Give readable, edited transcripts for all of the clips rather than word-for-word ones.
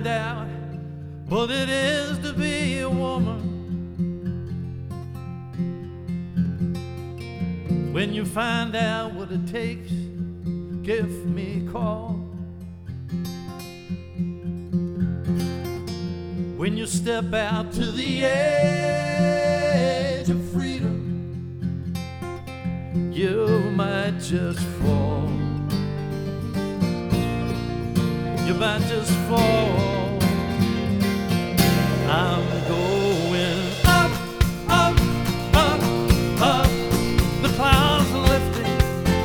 find out what it is to be a woman, when you find out what it takes, give me a call. When you step out to the edge of freedom, you might just fall. You might just fall. I'm going up, up, up, up. The clouds are lifting.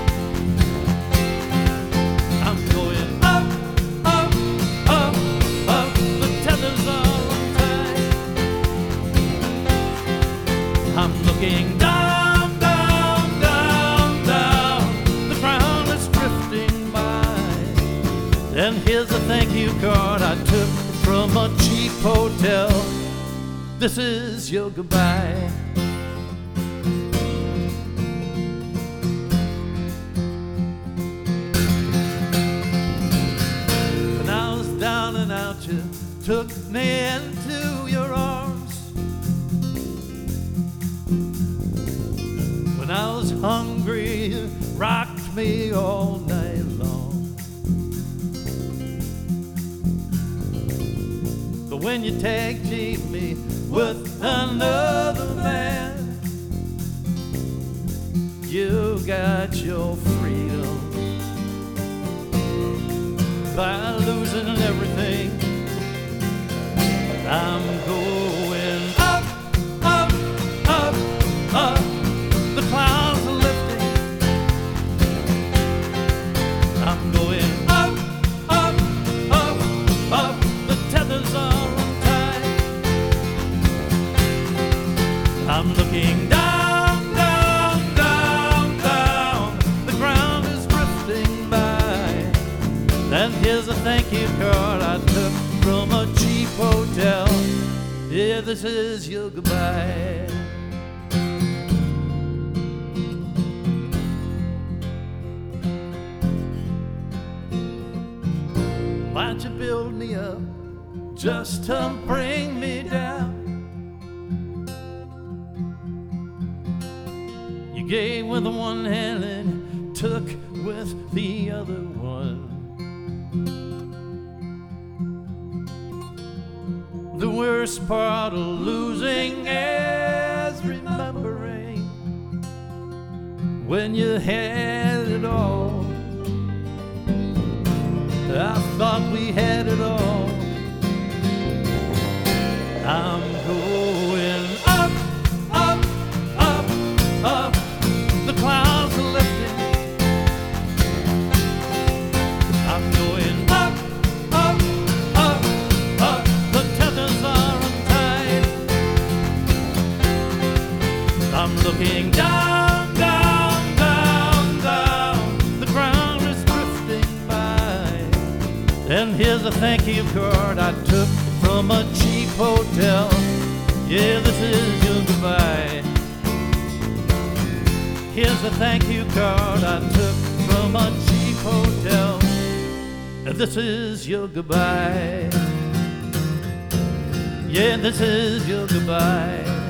I'm going up, up, up, up. The tethers are untied. I'm looking down, down, down, down. The ground is drifting by. And here's a thank you card I took from a cheap hotel. This is your goodbye. When I was down and out, you took me into your arms. When I was hungry, you rocked me all night long. But when you tag teamed me with another man, you got your freedom by losing everything. I'm going up, up, up, up. The clouds are lifting. I'm going up, up, up, up. The tethers are untied. I'm looking down, down, down, down. The ground is drifting by. And here's a thank you card I took from a cheap hotel. Yeah, this is your goodbye. Why'd you build me up just to bring me down? You gave with one hand and took with the other one. The worst part of losing is remembering when you had it all. I thought we had it all. I'm going up, up, up, up. The clouds are lifting. I'm going up, up, up, up. The tethers are untied. I'm looking down, down, down, down. The ground is drifting by. And here's a thank you card I took from a cheap hotel. Yeah, this is your goodbye. Here's a thank you card I took from a cheap hotel. This is your goodbye. Yeah, this is your goodbye.